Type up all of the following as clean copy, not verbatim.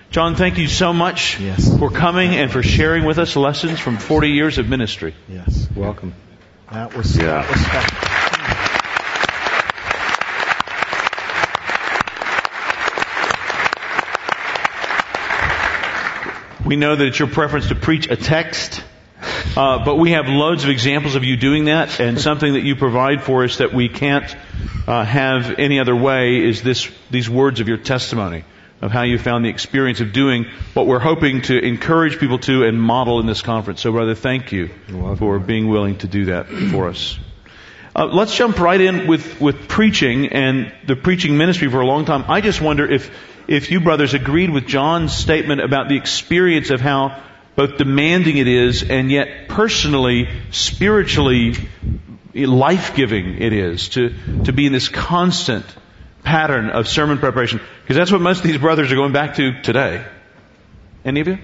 John, thank you so much for coming and for sharing with us lessons from 40 years of ministry. Yes. Welcome. That was special. We know that it's your preference to preach a text, but we have loads of examples of you doing that, and something that you provide for us that we can't have any other way is these words of your testimony, of how you found the experience of doing what we're hoping to encourage people to and model in this conference. So, brother, thank you for being willing to do that for us. Let's jump right in with preaching and the preaching ministry for a long time. I just wonder if you brothers agreed with John's statement about the experience of how both demanding it is and yet personally, spiritually, life-giving it is to be in this constant pattern of sermon preparation. Because that's what most of these brothers are going back to today. Any of you?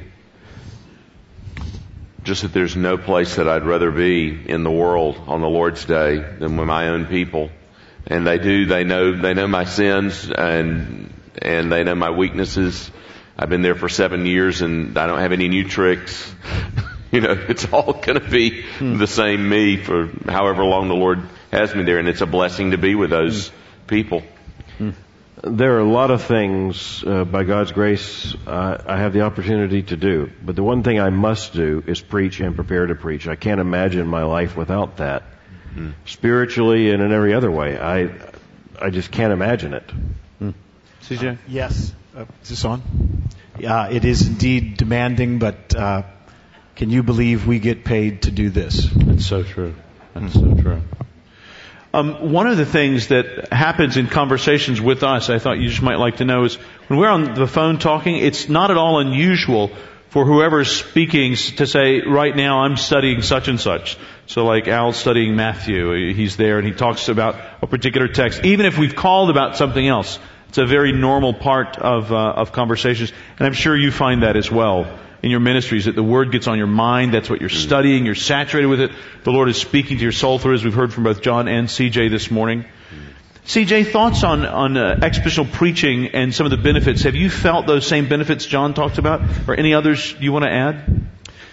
Just that there's no place that I'd rather be in the world on the Lord's Day than with my own people. And they know my sins and they know my weaknesses. I've been there for 7 years and I don't have any new tricks. It's all going to be the same me for however long the Lord has me there. And it's a blessing to be with those people. There are a lot of things, by God's grace, I have the opportunity to do. But the one thing I must do is preach and prepare to preach. I can't imagine my life without that. Spiritually and in every other way. I just can't imagine it. CJ? Yes. Is this on? Yeah, it is indeed demanding, but can you believe we get paid to do this? That's so true. That's so true. One of the things that happens in conversations with us, I thought you just might like to know, is when we're on the phone talking, it's not at all unusual for whoever's speaking to say, right now I'm studying such and such. So like Al's studying Matthew, he's there and he talks about a particular text. Even if we've called about something else, it's a very normal part of conversations. And I'm sure you find that as well in your ministries, that the Word gets on your mind, that's what you're studying, you're saturated with it. The Lord is speaking to your soul through it, as we've heard from both John and CJ this morning. CJ, thoughts on expositional preaching and some of the benefits. Have you felt those same benefits John talked about, or any others you want to add?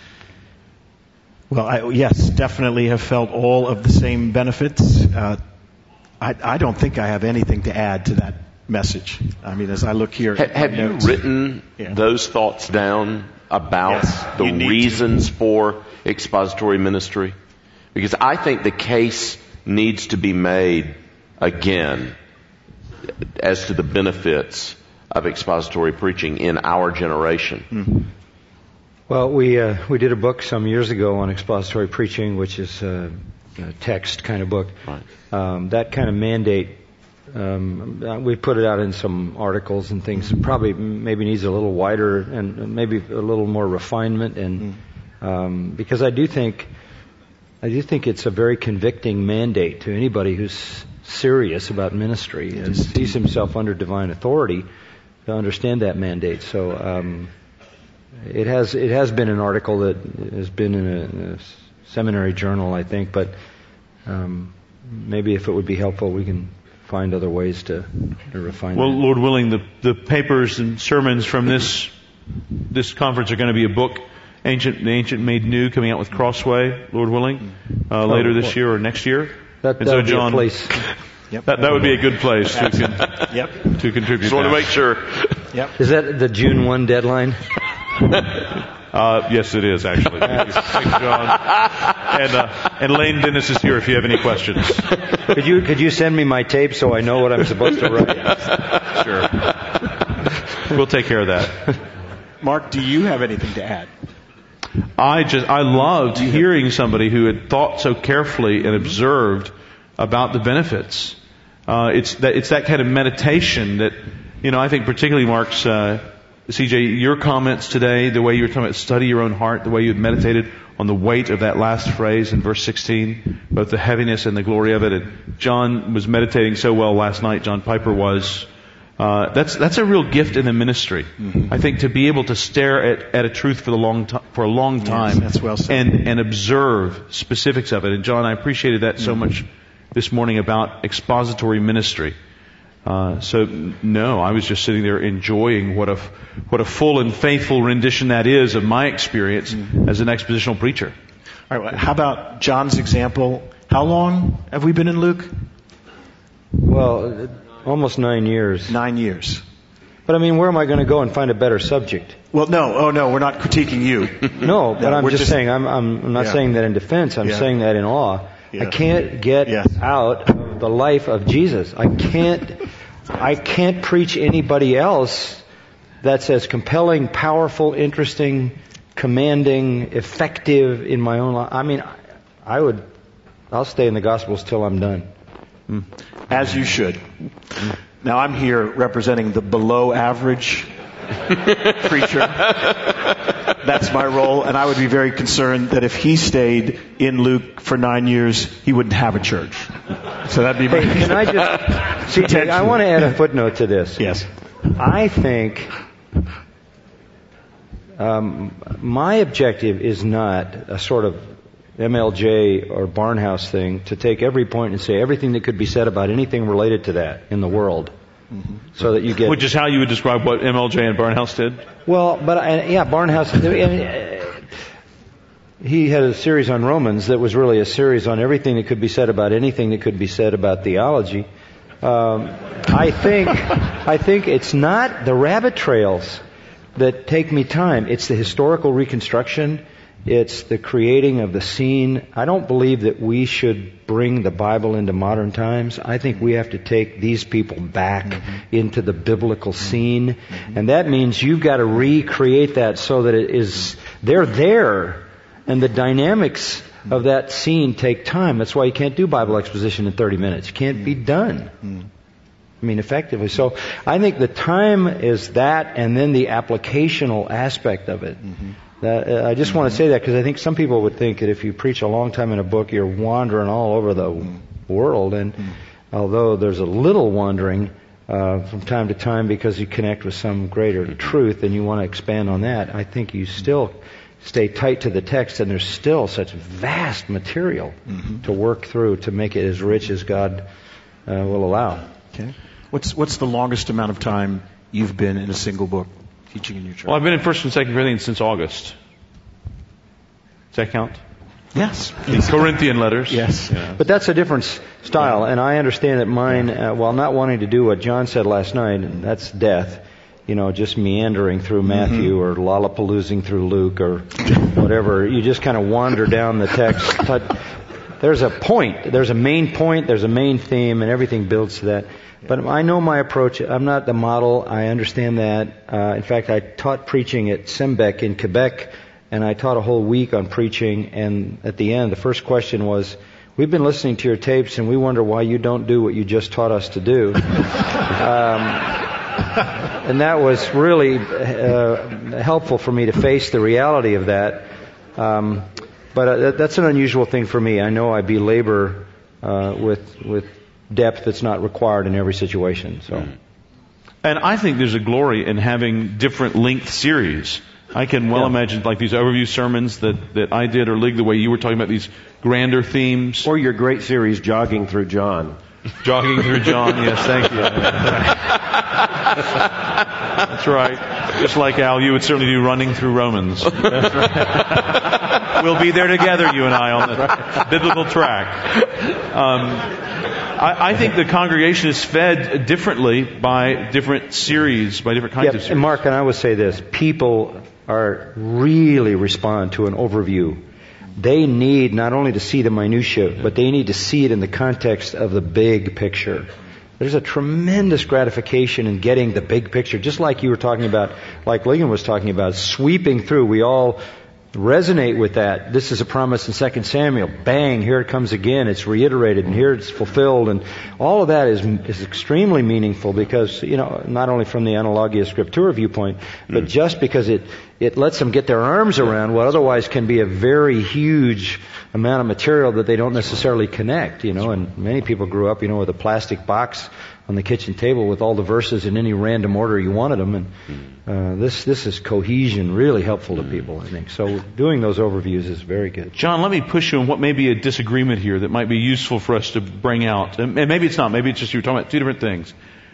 Well, yes, definitely have felt all of the same benefits. I don't think I have anything to add to that message. I mean, as I look here... Have you written those thoughts down about the reasons for expository ministry? Because I think the case needs to be made again as to the benefits of expository preaching in our generation. Mm-hmm. Well, we did a book some years ago on expository preaching, which is a text kind of book. Right. That kind of mandate, we put it out in some articles and things. Probably maybe needs a little wider and maybe a little more refinement. And because I do think it's a very convicting mandate to anybody who's serious about ministry and sees himself under divine authority to understand that mandate. So it has been an article that has been in a seminary journal, I think. But maybe if it would be helpful, we can find other ways to refine it. Well, Lord willing, the papers and sermons from this conference are going to be a book, The Ancient Made New, coming out with Crossway, Lord willing, later this year or next year. That would be a place. Yep. That would be a good place to contribute. Just want to make sure. Yep. Is that the June 1 deadline? Yes, it is, actually. Thanks, John. And Lane Dennis is here if you have any questions. Could you send me my tape so I know what I'm supposed to write? Sure. We'll take care of that. Mark, do you have anything to add? I loved hearing somebody who had thought so carefully and observed about the benefits. It's that kind of meditation that, I think particularly Mark's, CJ, your comments today, the way you were talking about study your own heart, the way you had meditated on the weight of that last phrase in verse 16, both the heaviness and the glory of it. And John was meditating so well last night, John Piper was. That's a real gift in the ministry. Mm-hmm. I think to be able to stare at a truth for a long time, that's well said. and observe specifics of it. And John, I appreciated that so much this morning about expository ministry. So no, I was just sitting there enjoying what a full and faithful rendition that is of my experience as an expositional preacher. All right. How about John's example? How long have we been in Luke? Well, almost 9 years. 9 years. But I mean, where am I going to go and find a better subject? Well, no. Oh, no. We're not critiquing you. No, but I'm just saying. I'm not saying that in defense. I'm saying that in awe. Yeah. I can't get out of the life of Jesus. I can't preach anybody else that's as compelling, powerful, interesting, commanding, effective in my own life. I mean, I'll stay in the Gospels till I'm done. As you should. Now I'm here representing the below average preacher. That's my role, and I would be very concerned that if he stayed in Luke for 9 years, he wouldn't have a church. So that'd be my... Hey, can I just... See, I want to add a footnote to this. Yes. I think my objective is not a sort of MLJ or Barnhouse thing to take every point and say everything that could be said about anything related to that in the world. So that you get... Which is how you would describe what MLJ and Barnhouse did? Well, but Barnhouse... he had a series on Romans that was really a series on everything that could be said about anything that could be said about theology. I think it's not the rabbit trails that take me time. It's the historical reconstruction. It's the creating of the scene. I don't believe that we should bring the Bible into modern times. I think we have to take these people back into the biblical scene. And that means you've got to recreate that so that they're there. And the dynamics of that scene take time. That's why you can't do Bible exposition in 30 minutes. It can't be done. I mean, effectively. So I think the time is that, and then the applicational aspect of it. I just want to say that because I think some people would think that if you preach a long time in a book, you're wandering all over the world. And although there's a little wandering from time to time because you connect with some greater truth and you want to expand on that, I think you still stay tight to the text, and there's still such vast material to work through to make it as rich as God will allow. Okay. What's the longest amount of time you've been in a single book teaching in your church? Well, I've been in 1st and 2nd Corinthians since August. Does that count? Yes. Corinthian letters. Yes. Yeah. But that's a different style, and I understand that mine, while not wanting to do what John said last night, and that's death, just meandering through Matthew or lollapaloozing through Luke or whatever. You just kind of wander down the text. But there's a point. There's a main point. There's a main theme, and everything builds to that. But I know my approach. I'm not the model. I understand that. In fact, I taught preaching at Sembec in Quebec, and I taught a whole week on preaching. And at the end, the first question was, we've been listening to your tapes, and we wonder why you don't do what you just taught us to do. And that was really helpful for me to face the reality of that. But that's an unusual thing for me. I know I belabor with depth that's not required in every situation. So, and I think there's a glory in having different length series. I can well imagine like these overview sermons that I did, or Lig, the way you were talking about these grander themes. Or your great series, Jogging Through John. Jogging Through John, yes, thank you. That's right. Just like Al, you would certainly do Running Through Romans. That's right. We'll be there together, you and I, on the biblical track. I think the congregation is fed differently by different series, by different kinds of series. And Mark, and I would say this, people really respond to an overview. They need not only to see the minutiae, but they need to see it in the context of the big picture. There's a tremendous gratification in getting the big picture, just like you were talking about, like Ligon was talking about, sweeping through. We all resonate with that. This is a promise in 2 Samuel. Bang, here it comes again. It's reiterated, and here it's fulfilled. And all of that is extremely meaningful because, not only from the Analogia Scriptura viewpoint, but just because it lets them get their arms around what otherwise can be a very huge amount of material that they don't necessarily connect, and many people grew up, with a plastic box on the kitchen table with all the verses in any random order you wanted them, and this is cohesion, really helpful to people, I think. So doing those overviews is very good. John, let me push you on what may be a disagreement here that might be useful for us to bring out, and maybe it's not, maybe it's just you were talking about two different things.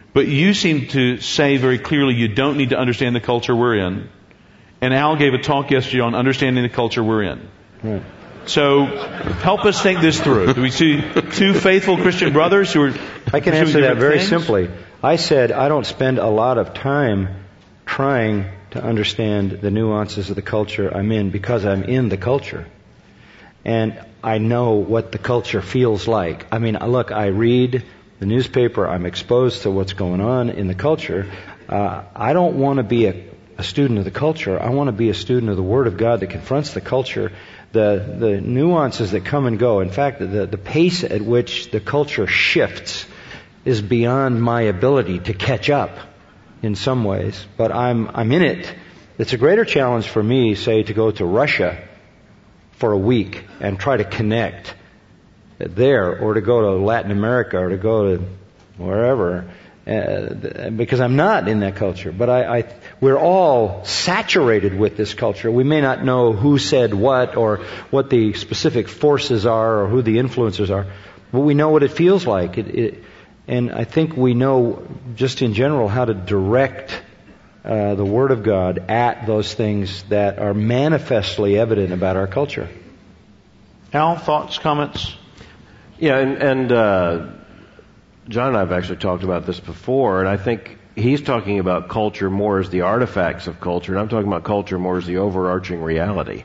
But you seem to say very clearly you don't need to understand the culture we're in. And Al gave a talk yesterday on understanding the culture we're in. Right. So help us think this through. Do we see two faithful Christian brothers who are... I can answer that very simply. I said I don't spend a lot of time trying to understand the nuances of the culture I'm in because I'm in the culture. And I know what the culture feels like. I mean, look, I read the newspaper. I'm exposed to what's going on in the culture. I don't want to be a student of the culture. I want to be a student of the Word of God that confronts the culture, the nuances that come and go. In fact, the pace at which the culture shifts is beyond my ability to catch up in some ways. But I'm in it. It's a greater challenge for me, say, to go to Russia for a week and try to connect there, or to go to Latin America, or to go to wherever, because I'm not in that culture. But we're all saturated with this culture. We may not know who said what, or what the specific forces are, or who the influencers are, but we know what it feels like. And I think we know, just in general, how to direct the Word of God at those things that are manifestly evident about our culture. Al, thoughts, comments? Yeah, and John and I have actually talked about this before, and I think he's talking about culture more as the artifacts of culture, and I'm talking about culture more as the overarching reality.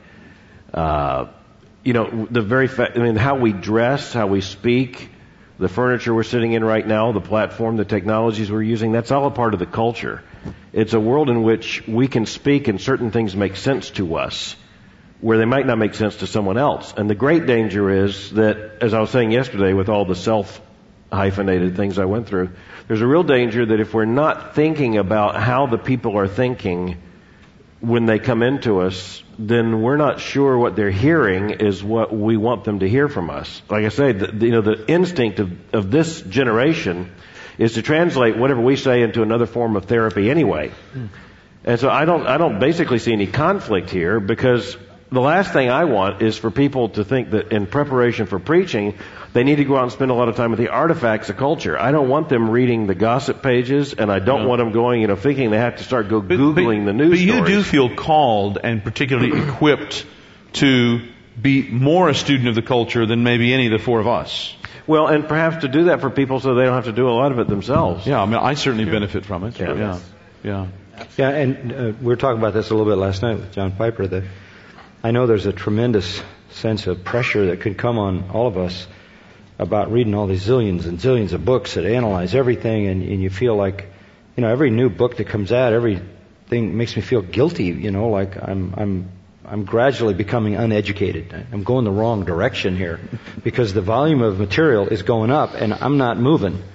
The very fact, how we dress, how we speak, the furniture we're sitting in right now, the platform, the technologies we're using, that's all a part of the culture. It's a world in which we can speak and certain things make sense to us, where they might not make sense to someone else. And the great danger is that, as I was saying yesterday with all the self-hyphenated things I went through, there's a real danger that if we're not thinking about how the people are thinking when they come into us, then we're not sure what they're hearing is what we want them to hear from us. Like I say, the instinct of this generation is to translate whatever we say into another form of therapy anyway. And so I don't basically see any conflict here, because the last thing I want is for people to think that in preparation for preaching, they need to go out and spend a lot of time with the artifacts of culture. I don't want them reading the gossip pages, and I don't want them going, thinking they have to start Googling the news stories. But you do feel called and particularly equipped to be more a student of the culture than maybe any of the four of us. Well, and perhaps to do that for people so they don't have to do a lot of it themselves. Yeah, I certainly benefit from it. Yeah. Yeah, and we were talking about this a little bit last night with John Piper, that I know there's a tremendous sense of pressure that could come on all of us about reading all these zillions and zillions of books that analyze everything, and you feel like, every new book that comes out, everything makes me feel guilty, like I'm gradually becoming uneducated. I'm going the wrong direction here because the volume of material is going up and I'm not moving.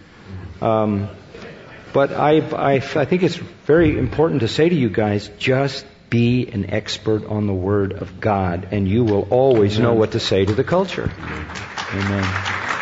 But I think it's very important to say to you guys, just be an expert on the Word of God, and you will always know what to say to the culture. Amen.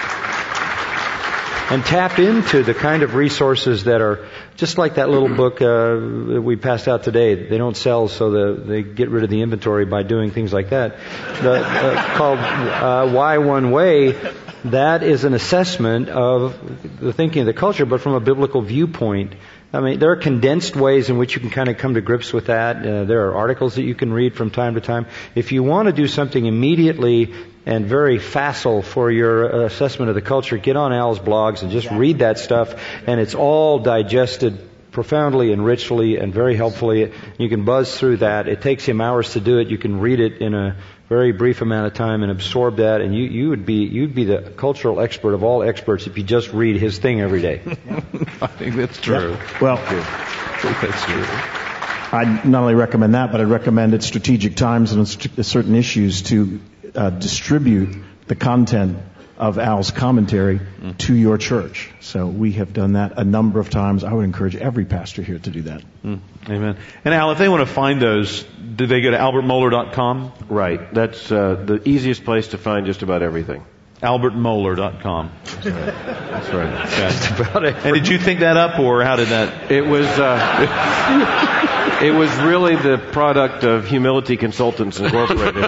And tap into the kind of resources that are just like that little book that we passed out today. They don't sell, so they get rid of the inventory by doing things like that. Called Why One Way. That is an assessment of the thinking of the culture, but from a biblical viewpoint. There are condensed ways in which you can kind of come to grips with that. There are articles that you can read from time to time. If you want to do something immediately and very facile for your assessment of the culture, get on Al's blogs and just read that stuff, and it's all digested profoundly and richly and very helpfully. You can buzz through that. It takes him hours to do it. You can read it in a very brief amount of time and absorb that, and you'd be the cultural expert of all experts if you just read his thing every day. I think that's true. Yeah. Well, I think that's true. I not only recommend that, but I'd recommend at strategic times and certain issues to distribute the content of Al's commentary to your church. So we have done that a number of times. I would encourage every pastor here to do that. Amen. And Al, if they want to find those, do they go to albertmohler.com? Right. That's the easiest place to find just about everything. albertmohler.com. That's right. Yeah. Just about it. And did you think that up, or how did that? It was really the product of Humility Consultants Incorporated.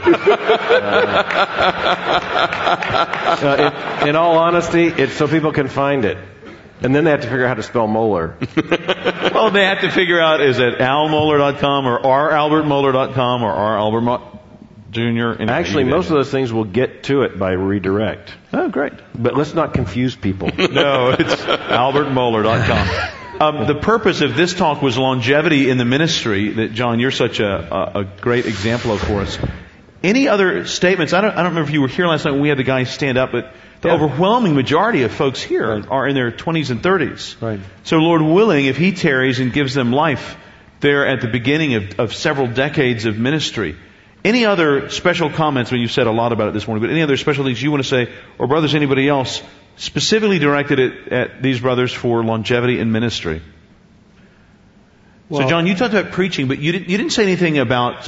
In all honesty, it's so people can find it. And then they have to figure out how to spell Mohler. Well, they have to figure out, is it almohler.com or ralbertmohler.com or ralbert Jr.? Actually, most of those things will get to it by redirect. Oh, great. But let's not confuse people. No, it's albertmohler.com. The purpose of this talk was longevity in the ministry that, John, you're such a great example of for us. Any other statements? I don't remember if you were here last night when we had the guys stand up, but the overwhelming majority of folks here are in their 20s and 30s. Right. So Lord willing, if He tarries and gives them life there at the beginning of several decades of ministry. Any other special comments? When you said a lot about it this morning, but any other special things you want to say, or brothers, anybody else, specifically directed at these brothers for longevity in ministry? Well, so John, you talked about preaching, but you didn't say anything about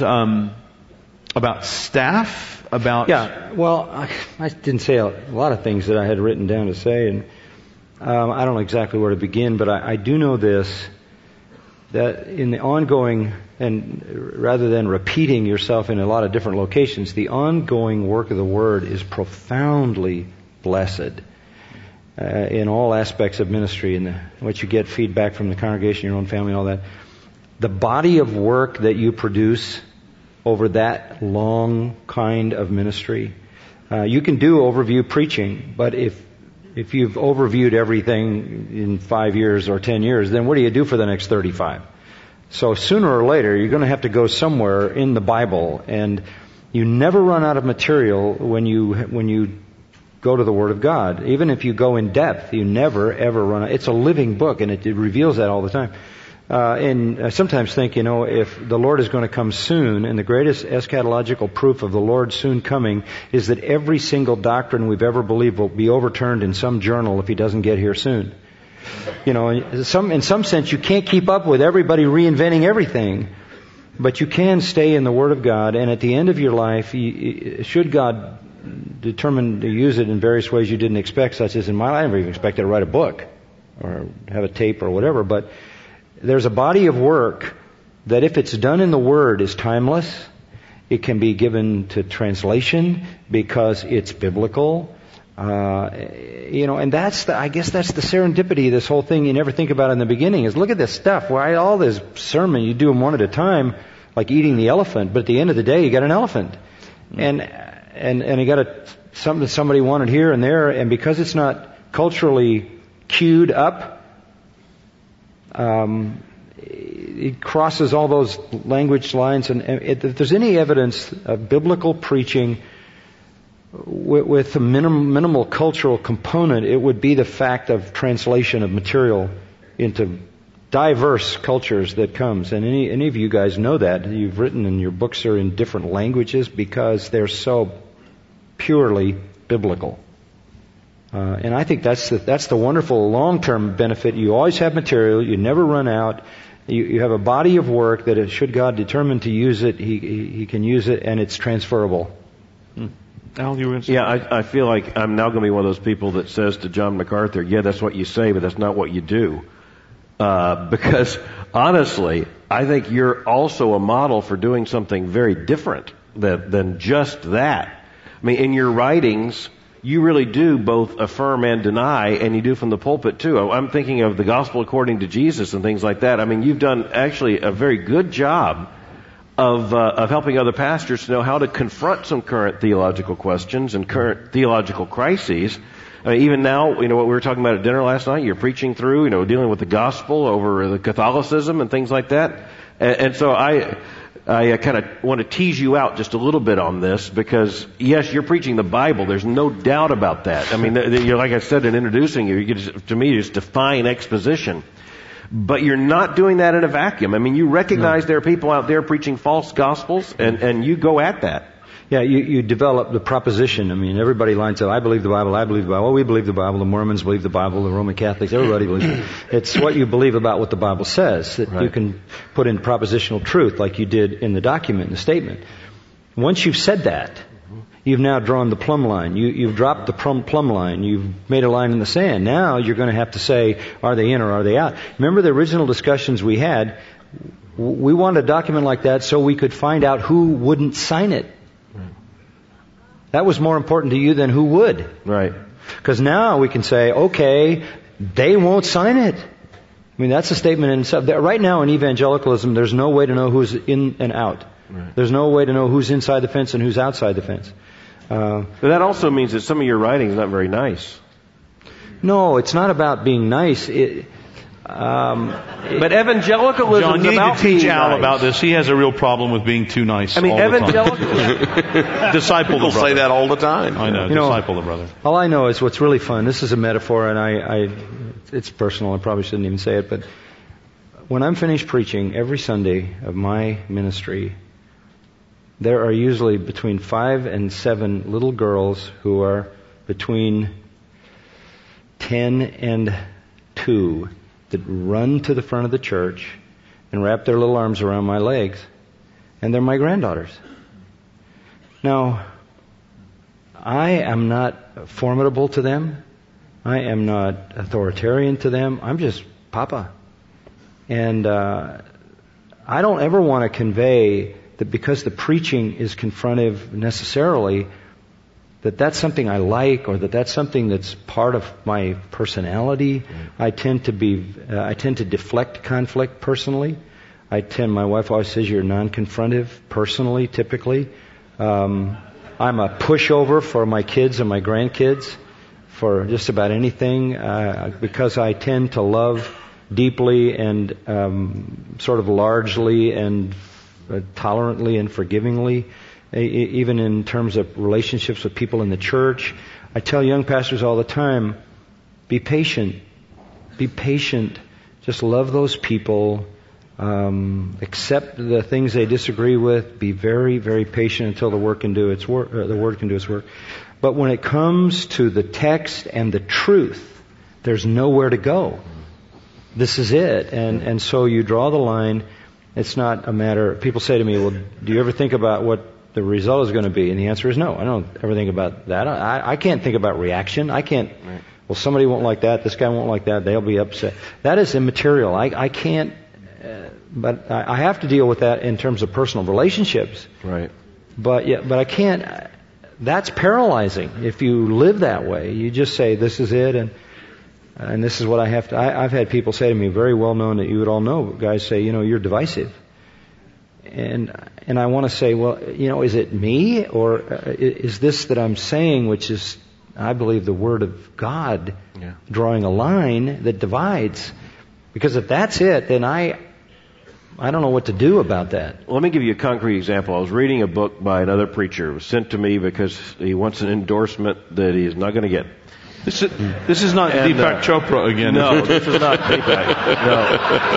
staff. Yeah, well, I didn't say a lot of things that I had written down to say, and I don't know exactly where to begin, but I do know this, that in the ongoing, and rather than repeating yourself in a lot of different locations, the ongoing work of the Word is profoundly blessed in all aspects of ministry, and what you get feedback from the congregation, your own family, and all that. The body of work that you produce over that long kind of ministry. You can do overview preaching, but if you've overviewed everything in 5 years or 10 years, then what do you do for the next 35? So sooner or later, you're going to have to go somewhere in the Bible, and you never run out of material when you go to the Word of God. Even if you go in depth, you never ever run out. It's a living book, and it reveals that all the time. And I sometimes think, if the Lord is going to come soon, and the greatest eschatological proof of the Lord soon coming is that every single doctrine we've ever believed will be overturned in some journal if He doesn't get here soon. In some sense, you can't keep up with everybody reinventing everything, but you can stay in the Word of God, and at the end of your life, should God determine to use it in various ways you didn't expect, such as in my life, I never even expected to write a book or have a tape or whatever, but there's a body of work that if it's done in the Word is timeless. It can be given to translation because it's biblical. And I guess that's the serendipity of this whole thing you never think about in the beginning is look at this stuff. Why all this sermon, you do them one at a time, like eating the elephant, but at the end of the day you got an elephant. And you got something that somebody wanted here and there, and because it's not culturally queued up, it crosses all those language lines, and if there's any evidence of biblical preaching with a minimal cultural component, it would be the fact of translation of material into diverse cultures that comes. And any of you guys know that. You've written, and your books are in different languages because they're so purely biblical. And I think that's the wonderful long-term benefit. You always have material. You never run out. You have a body of work that should God determine to use it, He can use it, and it's transferable. Al, you were going to say? Yeah, I feel like I'm now going to be one of those people that says to John MacArthur, yeah, that's what you say, but that's not what you do. Because honestly, I think you're also a model for doing something very different than just that. I mean, in your writings, you really do both affirm and deny, and you do from the pulpit too. I'm thinking of the gospel according to Jesus and things like that. I mean, you've done actually a very good job of helping other pastors to know how to confront some current theological questions and current theological crises. I mean, even now, what we were talking about at dinner last night, you're preaching through, dealing with the gospel over the Catholicism and things like that. And so I kind of want to tease you out just a little bit on this because, yes, you're preaching the Bible. There's no doubt about that. I mean, like I said in introducing you, to me, it's define exposition. But you're not doing that in a vacuum. I mean, you recognize there are people out there preaching false gospels, and you go at that. Yeah, you develop the proposition. I mean, everybody lines up, I believe the Bible, I believe the Bible. Well, we believe the Bible, the Mormons believe the Bible, the Roman Catholics, everybody believes it. It's what you believe about what the Bible says that you can put in propositional truth like you did in the document, in the statement. Once you've said that, you've now drawn the plumb line. You've dropped the plumb line. You've made a line in the sand. Now you're going to have to say, are they in or are they out? Remember the original discussions we had? We wanted a document like that so we could find out who wouldn't sign it. That was more important to you than who would. Right. Because now we can say, okay, they won't sign it. I mean, that's a statement in itself. Right now in evangelicalism, there's no way to know who's in and out. Right. There's no way to know who's inside the fence and who's outside the fence. But that also means that some of your writing is not very nice. No, it's not about being nice. But evangelicalism John, is you need about to teach being Al nice. about this. He has a real problem with being too nice. I mean, all the time. evangelicalism. Disciple the People brother. say that all the time. I know. You know, Disciple the brother. All I know is what's really fun. This is a metaphor, and it's personal. I probably shouldn't even say it, but when I'm finished preaching every Sunday of my ministry, there are usually between 5 and 7 little girls who are between 10 and 2 that run to the front of the church and wrap their little arms around my legs, and they're my granddaughters. Now, I am not formidable to them. I am not authoritarian to them. I'm just Papa. And I don't ever want to convey that because the preaching is confrontive necessarily, that that's something I like or that that's something that's part of my personality. I tend to deflect conflict personally. My wife always says you're non-confrontive personally, typically. I'm a pushover for my kids and my grandkids for just about anything, because I tend to love deeply and sort of largely and tolerantly and forgivingly, even in terms of relationships with people in the church. I tell young pastors all the time, be patient. Be patient. Just love those people. Accept the things they disagree with. Be very, very patient until the word can do its work. But when it comes to the text and the truth, there's nowhere to go. This is it. And so you draw the line. It's not a matter. People say to me, well, do you ever think about what the result is going to be? And the answer is no. I don't ever think about that. I can't think about reaction. I can't, well, somebody won't like that. This guy won't like that. They'll be upset. That is immaterial. I can't, but I have to deal with that in terms of personal relationships. Right. But I can't, that's paralyzing. If you live that way, you just say, this is it, and this is what I have to. I've had people say to me, very well known that you would all know, guys say, you're divisive. And I want to say, well, is it me, or is this that I'm saying, which is, I believe, the Word of God, drawing a line that divides? Because if that's it, then I don't know what to do about that. Let me give you a concrete example. I was reading a book by another preacher. It was sent to me because he wants an endorsement that he is not going to get. This is not Deepak Chopra again. No, this is not Deepak. No.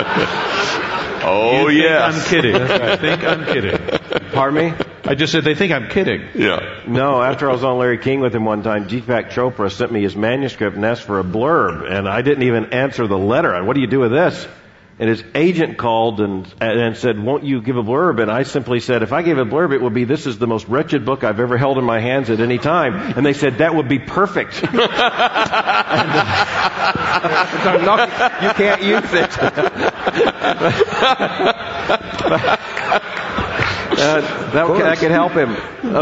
Oh, yes. I'm kidding. I think I'm kidding. Pardon me? I just said they think I'm kidding. Yeah. No, after I was on Larry King with him one time, Deepak Chopra sent me his manuscript and asked for a blurb, and I didn't even answer the letter. What do you do with this? And his agent called and said, won't you give a blurb? And I simply said, if I gave a blurb, it would be, this is the most wretched book I've ever held in my hands at any time. And they said, that would be perfect. You can't use it. That could help him.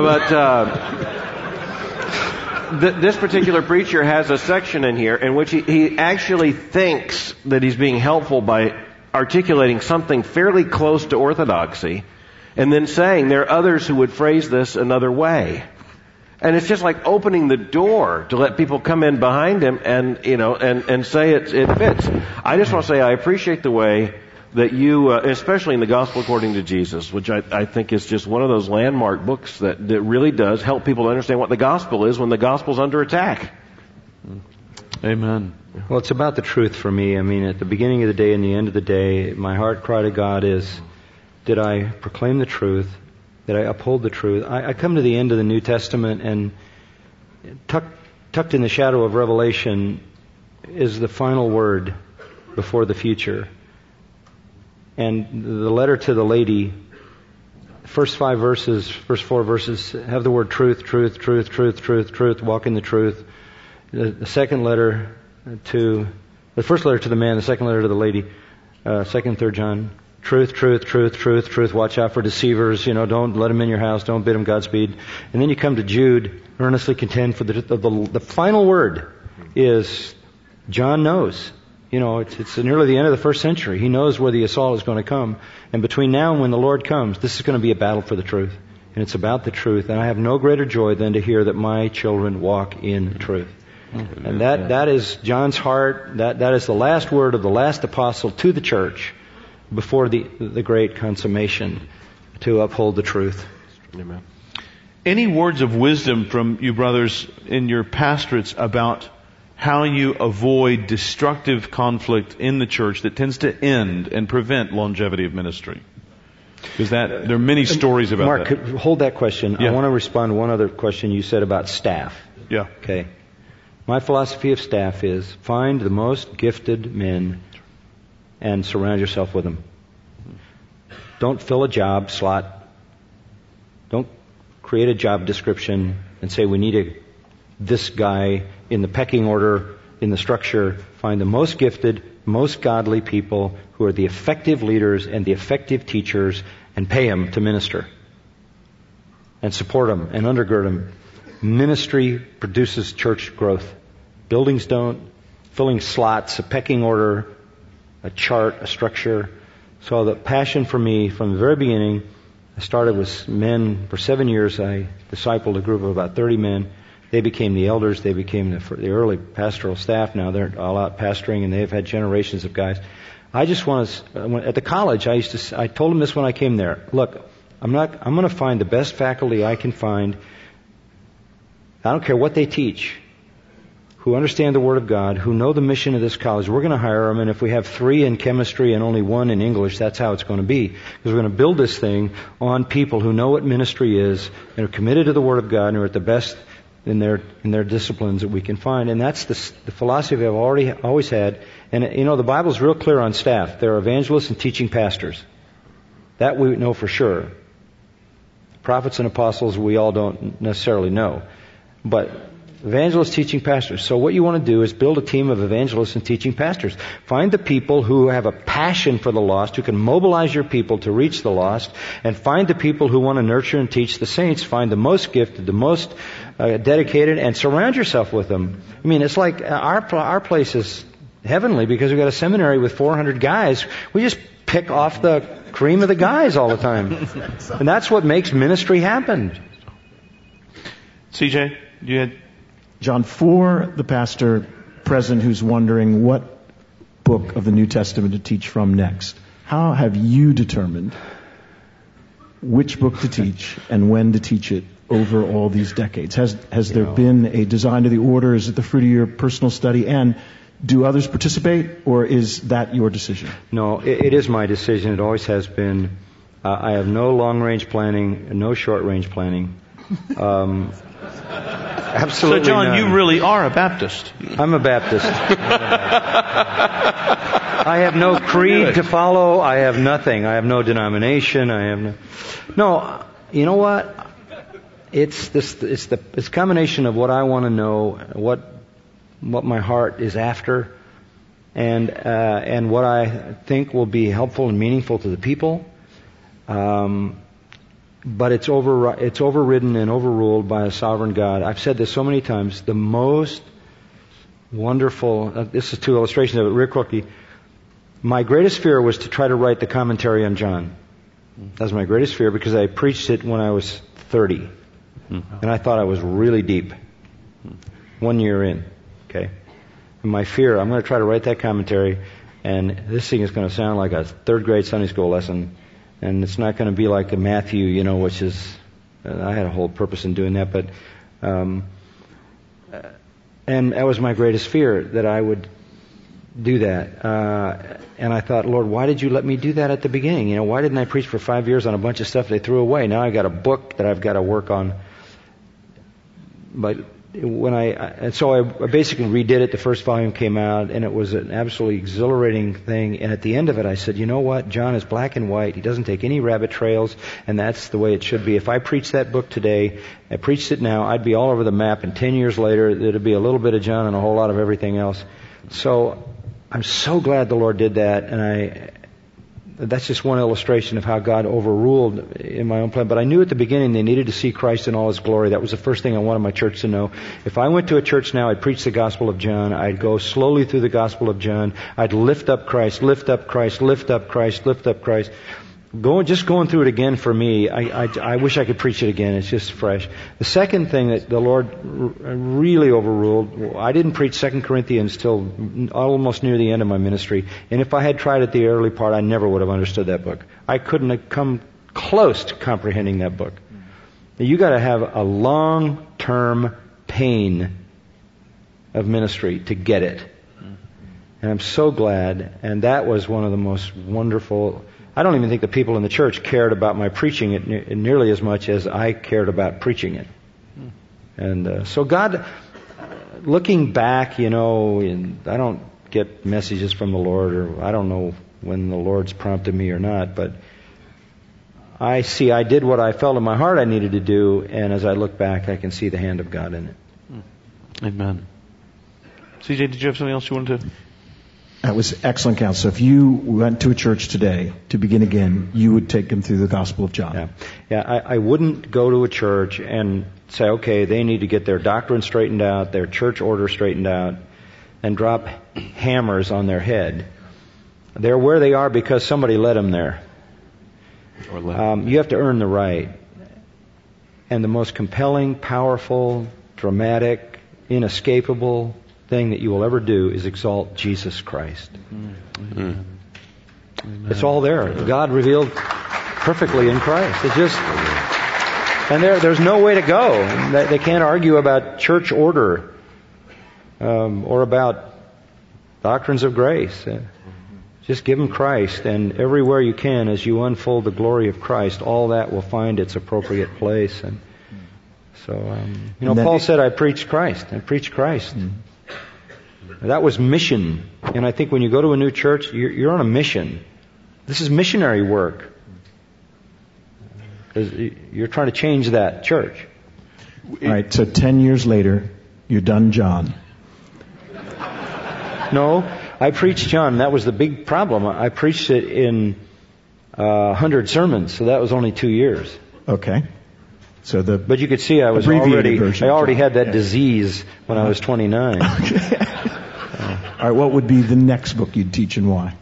But this particular preacher has a section in here in which he actually thinks that he's being helpful by articulating something fairly close to orthodoxy, and then saying there are others who would phrase this another way. And it's just like opening the door to let people come in behind him and say it fits. I just want to say I appreciate the way that you, especially in the Gospel According to Jesus, which I think is just one of those landmark books that really does help people to understand what the gospel is when the gospel's under attack. Amen. Well, it's about the truth for me. I mean, at the beginning of the day and the end of the day, my heart cry to God is, did I proclaim the truth? Did I uphold the truth? I come to the end of the New Testament, and tucked in the shadow of Revelation is the final word before the future. And the letter to the lady, first 4 verses have the word truth, truth, truth, truth, truth, truth, walk in the truth. The first letter to the man, the second letter to the lady, 2nd and 3rd John, truth, truth, truth, truth, truth, watch out for deceivers, don't let them in your house, don't bid them Godspeed. And then you come to Jude, earnestly contend for the final word is John knows. It's nearly the end of the first century. He knows where the assault is going to come. And between now and when the Lord comes, this is going to be a battle for the truth. And it's about the truth. And I have no greater joy than to hear that my children walk in truth. And that is John's heart. That is the last word of the last apostle to the church before the great consummation, to uphold the truth. Amen. Any words of wisdom from you brothers in your pastorates about how you avoid destructive conflict in the church that tends to end and prevent longevity of ministry? Because there are many stories about Mark, that. hold that question. Yeah. I want to respond to one other question you said about staff. Yeah. Okay. My philosophy of staff is find the most gifted men and surround yourself with them. Don't fill a job slot. Don't create a job description and say we need this guy in the pecking order, in the structure. Find the most gifted, most godly people who are the effective leaders and the effective teachers, and pay them to minister. And support them and undergird them. Ministry produces church growth. Buildings don't. Filling slots, a pecking order, a chart, a structure. So the passion for me from the very beginning, I started with men. For 7 years I discipled a group of about 30 men. They became the elders. They became the early pastoral staff. Now they're all out pastoring, and they've had generations of guys. I just want to. At the college, I told them this when I came there. Look, I'm going to find the best faculty I can find. I don't care what they teach, who understand the Word of God, who know the mission of this college. We're going to hire them, and if we have 3 in chemistry and only 1 in English, that's how it's going to be. Because we're going to build this thing on people who know what ministry is and are committed to the Word of God and are at the best in their disciplines that we can find. And that's the philosophy I've always had. And the Bible's real clear on staff. There are evangelists and teaching pastors. That we know for sure. Prophets and apostles we all don't necessarily know. But evangelists, teaching pastors. So what you want to do is build a team of evangelists and teaching pastors. Find the people who have a passion for the lost, who can mobilize your people to reach the lost, and find the people who want to nurture and teach the saints. Find the most gifted, the most dedicated, and surround yourself with them. I mean, it's like our place is heavenly because we've got a seminary with 400 guys. We just pick off the cream of the guys all the time. And that's what makes ministry happen. CJ, you had... John, for the pastor present who's wondering what book of the New Testament to teach from next, how have you determined which book to teach and when to teach it over all these decades? Has there been a design to the order? Is it the fruit of your personal study? And do others participate, or is that your decision? No, it is my decision. It always has been. I have no long-range planning, no short-range planning. Absolutely. So, John, none. you really are a Baptist. I'm a Baptist. I have no creed to follow. I have nothing. I have no denomination. I have no. You know what? It's a combination of what I want to know, what my heart is after, and what I think will be helpful and meaningful to the people. But it's overridden and overruled by a sovereign God. I've said this so many times. The most wonderful, this is 2 illustrations of it real quickly. My greatest fear was to try to write the commentary on John. That was my greatest fear because I preached it when I was 30. And I thought I was really deep. 1 year in. Okay? And my fear, I'm going to try to write that commentary, and this thing is going to sound like a 3rd grade Sunday school lesson. And it's not going to be like a Matthew, which is, I had a whole purpose in doing that, but, and that was my greatest fear, that I would do that. And I thought, Lord, why did you let me do that at the beginning? Why didn't I preach for 5 years on a bunch of stuff they threw away? Now I've got a book that I've got to work on. But so I basically redid it. The first volume came out, and it was an absolutely exhilarating thing. And at the end of it, I said, you know what? John is black and white. He doesn't take any rabbit trails, and that's the way it should be. If I preached that book today, I preached it now, I'd be all over the map. And 10 years later, there'd be a little bit of John and a whole lot of everything else. So I'm so glad the Lord did that, and that's just one illustration of how God overruled in my own plan. But I knew at the beginning they needed to see Christ in all His glory. That was the first thing I wanted my church to know. If I went to a church now, I'd preach the Gospel of John. I'd go slowly through the Gospel of John. I'd lift up Christ, lift up Christ, lift up Christ, lift up Christ. Just going through it again for me, I wish I could preach it again. It's just fresh. The second thing that the Lord really overruled, I didn't preach 2 Corinthians till almost near the end of my ministry. And if I had tried at the early part, I never would have understood that book. I couldn't have come close to comprehending that book. You got to have a long-term pain of ministry to get it. And I'm so glad. And that was one of the most wonderful. I don't even think the people in the church cared about my preaching it nearly as much as I cared about preaching it. And so God, looking back, and I don't get messages from the Lord, or I don't know when the Lord's prompted me or not, but I see I did what I felt in my heart I needed to do, and as I look back, I can see the hand of God in it. Amen. CJ, did you have something else you wanted to? That was excellent counsel. So if you went to a church today to begin again, you would take them through the Gospel of John. Yeah. I wouldn't go to a church and say, okay, they need to get their doctrine straightened out, their church order straightened out, and drop hammers on their head. They're where they are because somebody led them there. You have to earn the right. And the most compelling, powerful, dramatic, inescapable thing that you will ever do is exalt Jesus Christ. Amen. It's all there. God revealed perfectly in Christ. And there's no way to go. They can't argue about church order or about doctrines of grace. Just give them Christ, and everywhere you can, as you unfold the glory of Christ, all that will find its appropriate place. And so, Paul said, "I preach Christ. I preach Christ." That was mission. And I think when you go to a new church, you're on a mission. This is missionary work. You're trying to change that church. All right, so 10 years later, you're done John. No, I preached John. That was the big problem. I preached it in 100 sermons, so that was only 2 years. Okay. But you could see I already had that disease when I was 29. Okay. All right, what would be the next book you'd teach and why?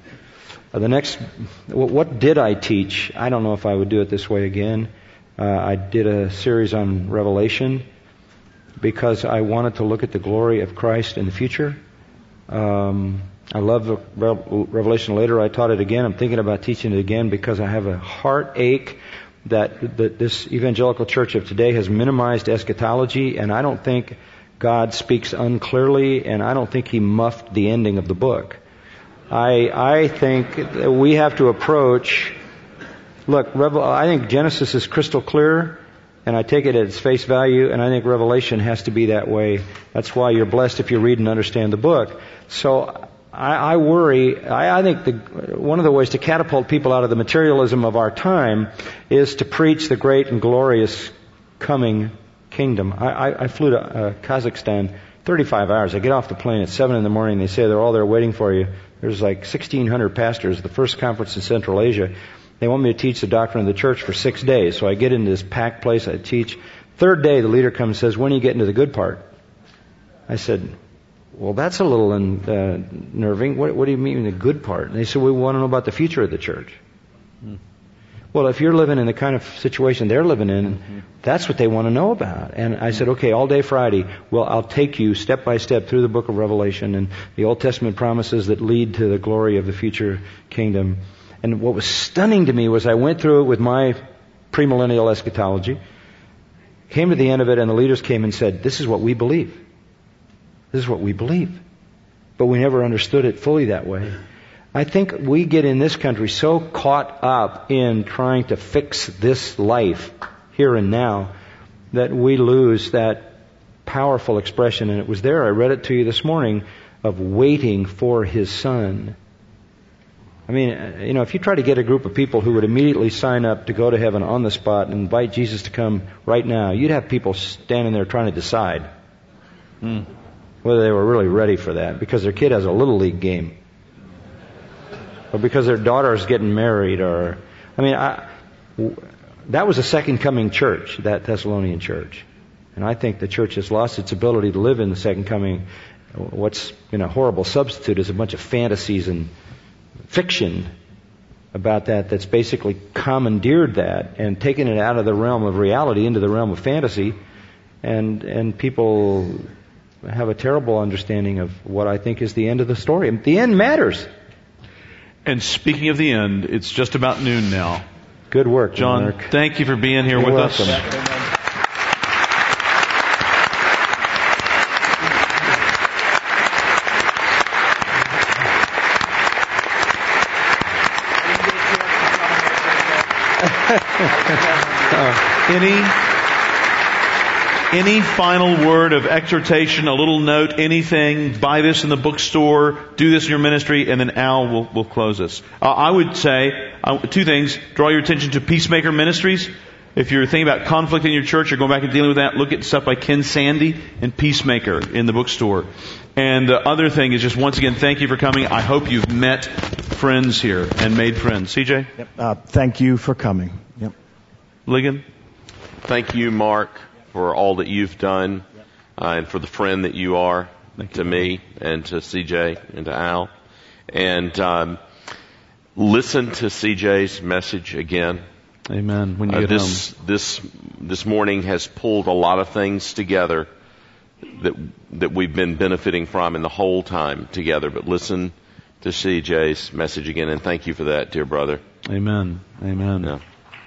What did I teach? I don't know if I would do it this way again. I did a series on Revelation because I wanted to look at the glory of Christ in the future. I love the Revelation later. I taught it again. I'm thinking about teaching it again because I have a heartache that this evangelical church of today has minimized eschatology, and I don't think God speaks unclearly, and I don't think He muffed the ending of the book. I think that we have to approach. Look, I think Genesis is crystal clear, and I take it at its face value, and I think Revelation has to be that way. That's why you're blessed if you read and understand the book. So I worry. I think one of the ways to catapult people out of the materialism of our time is to preach the great and glorious coming kingdom. I flew to Kazakhstan 35 hours. I get off the plane at 7 in the morning. They say they're all there waiting for you. There's like 1,600 pastors, the first conference in Central Asia. They want me to teach the doctrine of the church for 6 days. So I get into this packed place. I teach. Third day, the leader comes and says, "When are you getting to the good part?" I said, "Well, that's a little unnerving. What do you mean the good part?" And they said, "We want to know about the future of the church." Well, if you're living in the kind of situation they're living in, that's what they want to know about. And I said, okay, all day Friday, well, I'll take you step by step through the book of Revelation and the Old Testament promises that lead to the glory of the future kingdom. And what was stunning to me was I went through it with my premillennial eschatology, came to the end of it, and the leaders came and said, "This is what we believe. This is what we believe." But we never understood it fully that way. I think we get in this country so caught up in trying to fix this life here and now that we lose that powerful expression. And it was there, I read it to you this morning, of waiting for His Son. I mean, if you try to get a group of people who would immediately sign up to go to heaven on the spot and invite Jesus to come right now, you'd have people standing there trying to decide whether they were really ready for that because their kid has a little league game. or because their daughter is getting married, or, that was a second coming church, that Thessalonian church. And I think the church has lost its ability to live in the second coming. What's been a horrible substitute is a bunch of fantasies and fiction about that's basically commandeered that and taken it out of the realm of reality into the realm of fantasy. And people have a terrible understanding of what I think is the end of the story. The end matters. And speaking of the end, it's just about noon now. Good work, John. Mark. Thank you for being here with welcome. us. Any final word of exhortation, a little note, anything? Buy this in the bookstore, do this in your ministry, and then Al will close us. I would say two things. Draw your attention to Peacemaker Ministries. If you're thinking about conflict in your church, you're going back and dealing with that, look at stuff by Ken Sandy and Peacemaker in the bookstore. And the other thing is just, once again, thank you for coming. I hope you've met friends here and made friends. CJ? Yep. Thank you for coming. Yep. Ligon? Thank you, Mark, for all that you've done, and for the friend that you are to me and to CJ and to Al. And listen to CJ's message again. Amen. When you get home. This morning has pulled a lot of things together that we've been benefiting from in the whole time together. But listen to CJ's message again, and thank you for that, dear brother. Amen. Amen. Yeah.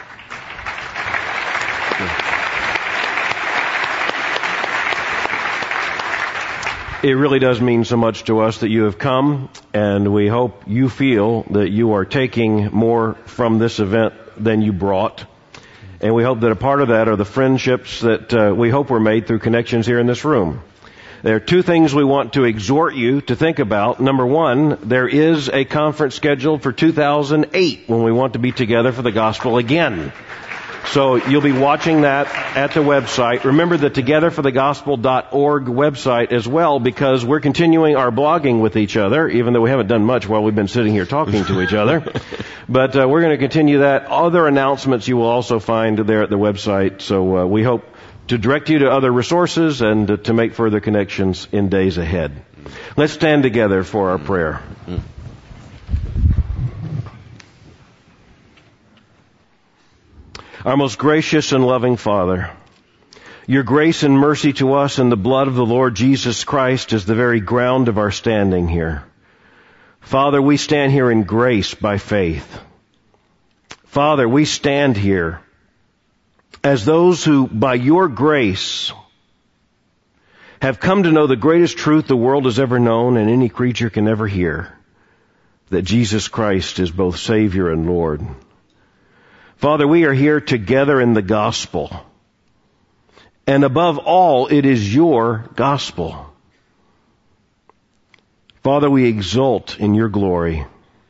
It really does mean so much to us that you have come, and we hope you feel that you are taking more from this event than you brought. And we hope that a part of that are the friendships that we hope were made through connections here in this room. There are two things we want to exhort you to think about. Number one, there is a conference scheduled for 2008 when we want to be together for the gospel again. So you'll be watching that at the website. Remember the togetherforthegospel.org website as well, because we're continuing our blogging with each other, even though we haven't done much while we've been sitting here talking to each other. But we're going to continue that. Other announcements you will also find there at the website. So we hope to direct you to other resources and to make further connections in days ahead. Let's stand together for our prayer. Our most gracious and loving Father, your grace and mercy to us and the blood of the Lord Jesus Christ is the very ground of our standing here. Father, we stand here in grace by faith. Father, we stand here as those who, by your grace, have come to know the greatest truth the world has ever known and any creature can ever hear, that Jesus Christ is both Savior and Lord. Father, we are here together in the gospel. And above all, it is your gospel. Father, we exult in your glory.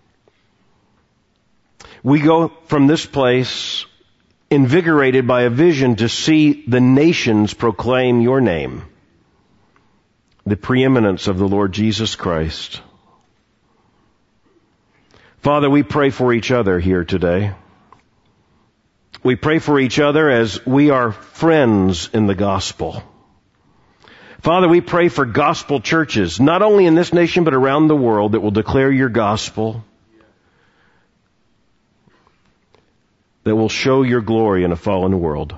We go from this place invigorated by a vision to see the nations proclaim your name, the preeminence of the Lord Jesus Christ. Father, we pray for each other here today. We pray for each other as we are friends in the gospel. Father, we pray for gospel churches, not only in this nation but around the world, that will declare your gospel, that will show your glory in a fallen world.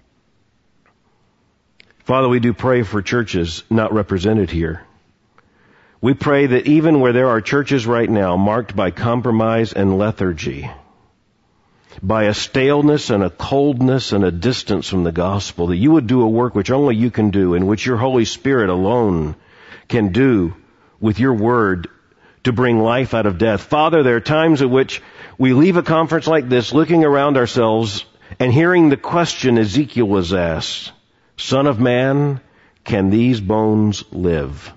Father, we do pray for churches not represented here. We pray that even where there are churches right now marked by compromise and lethargy, by a staleness and a coldness and a distance from the gospel, that you would do a work which only you can do, and which your Holy Spirit alone can do with your word to bring life out of death. Father, there are times at which we leave a conference like this looking around ourselves and hearing the question Ezekiel was asked, Son of man, can these bones live?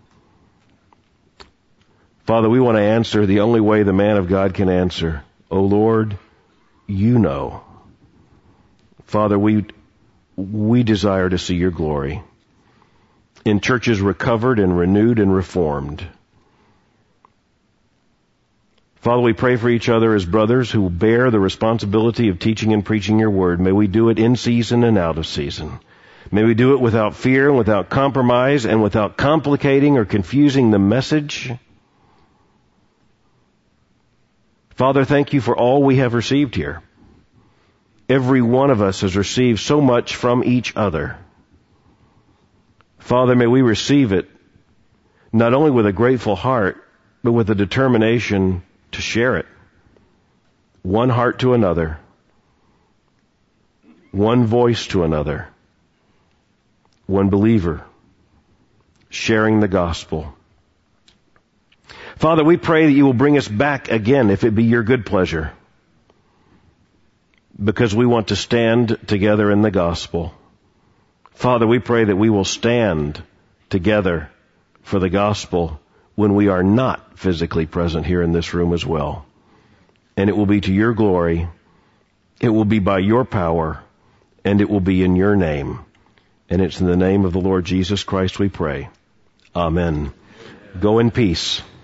Father, we want to answer the only way the man of God can answer. O Lord, you know. Father, we desire to see your glory in churches recovered and renewed and reformed. Father, we pray for each other as brothers who bear the responsibility of teaching and preaching your word. May we do it in season and out of season. May we do it without fear and without compromise and without complicating or confusing the message. Father, thank you for all we have received here. Every one of us has received so much from each other. Father, may we receive it not only with a grateful heart, but with a determination to share it. One heart to another. One voice to another. One believer. Sharing the gospel. Father, we pray that you will bring us back again if it be your good pleasure. Because we want to stand together in the gospel. Father, we pray that we will stand together for the gospel when we are not physically present here in this room as well. And it will be to your glory, it will be by your power, and it will be in your name. And it's in the name of the Lord Jesus Christ we pray. Amen. Go in peace.